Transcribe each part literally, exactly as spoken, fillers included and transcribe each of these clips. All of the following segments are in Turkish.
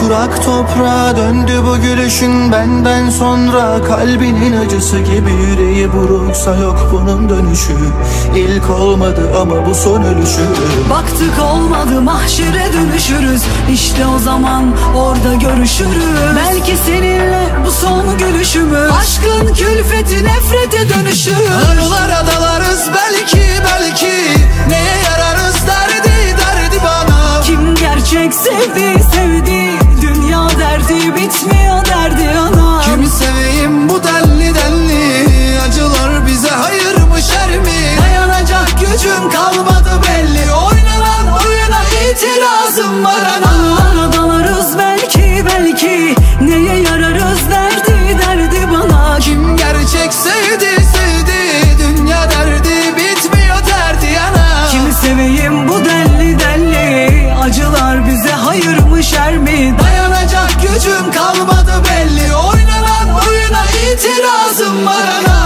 Kurak toprağa döndü bu gülüşün benden sonra. Kalbinin acısı gibi yüreği buruksa yok bunun dönüşü. İlk olmadı ama bu son ölüşü. Baktık olmadı mahşere dönüşürüz. İşte o zaman orada görüşürüz. Belki seninle bu son gülüşümüz. Aşkın külfeti nefrete dönüşür. Anılara dalarız belki belki. Neye yararız derdi derdi bana. Kim gerçek sevdi sevdi. Dünya derdi bitmiyor derdi ana. Kimi seveyim bu denli denli. Acılar bize hayır mı şer mi? Dayanacak gücüm kalmadı belli. Oynanan oyuna itirazım var ana. Anılara dalarız belki belki. Neye yararız derdi derdi bana. Kim gerçek sevdi sevdi. Dünya derdi bitmiyor derdi ana. Kimi seveyim bu denli denli. Acılar bize hayır mı şer mi? Dayanacak gücüm kalmadı belli. Oynanan oyuna itirazım var ana.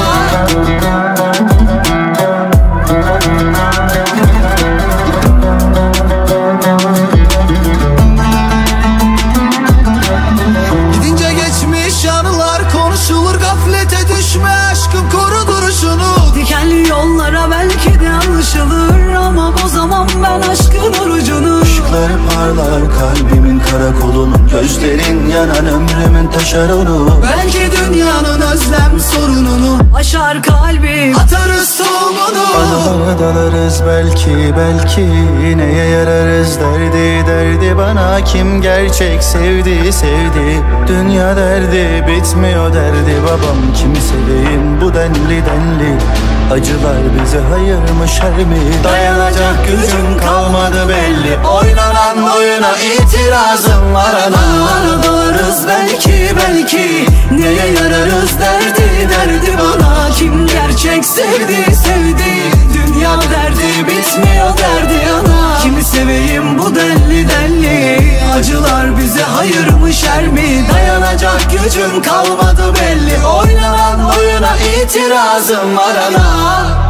Gidince geçmiş anılar konuşulur. Gaflete düşme aşkım koru duruşunu. Dikenli yollara belki de alışılır. Ama o zaman ben aşkın orucunu. Işıkları parlar kalbimin karakolunun. Gözlerin yanan ömrümün taşeronu. Belki dünyanın özlem sorununu aşar kalbim, atarız tohumunu. Anılara dalarız belki belki. Neye yararız derdi derdi bana. Kim gerçek sevdi sevdi. Dünya derdi bitmiyor derdi babam. Kimi seveyim bu denli denli. Acılar bize hayır mı şer mi? Dayanacak gücüm kalmadı belli. Oynanan oyuna itirazım var ana. Anılara dalarız belki belki. Neye yararız derdi derdi bana. Kim gerçek sevdi sevdi. Dünya derdi bitmiyor derdi ana. Kimi seveyim bu denli denli. Acılar bize hayır mı şer mi? Dayanacak gücüm kalmadı belli. Oynanan oyuna itirazım var ana.